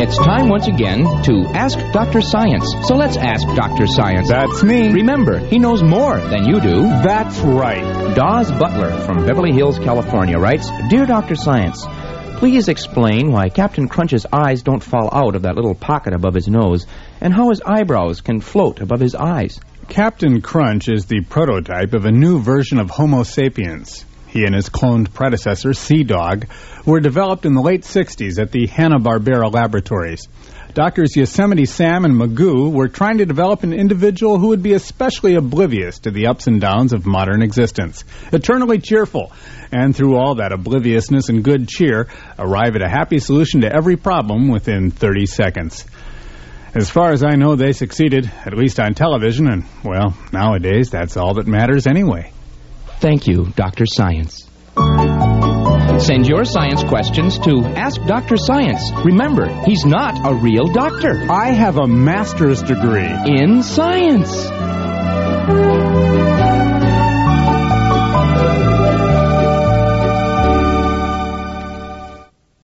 It's time once again to Ask Dr. Science. So let's ask Dr. Science. That's me. Remember, he knows more than you do. That's right. Dawes Butler from Beverly Hills, California writes, Dear Dr. Science, please explain why Captain Crunch's eyes don't fall out of that little pocket above his nose, and how his eyebrows can float above his eyes. Captain Crunch is the prototype of a new version of Homo sapiens. He and his cloned predecessor, Sea Dog, were developed in the late 60s at the Hanna-Barbera laboratories. Doctors Yosemite Sam and Magoo were trying to develop an individual who would be especially oblivious to the ups and downs of modern existence, eternally cheerful, and through all that obliviousness and good cheer, arrive at a happy solution to every problem within 30 seconds. As far as I know, they succeeded, at least on television, and, well, nowadays, that's all that matters anyway. Thank you, Dr. Science. Send your science questions to Ask Dr. Science. Remember, he's not a real doctor. I have a master's degree in science.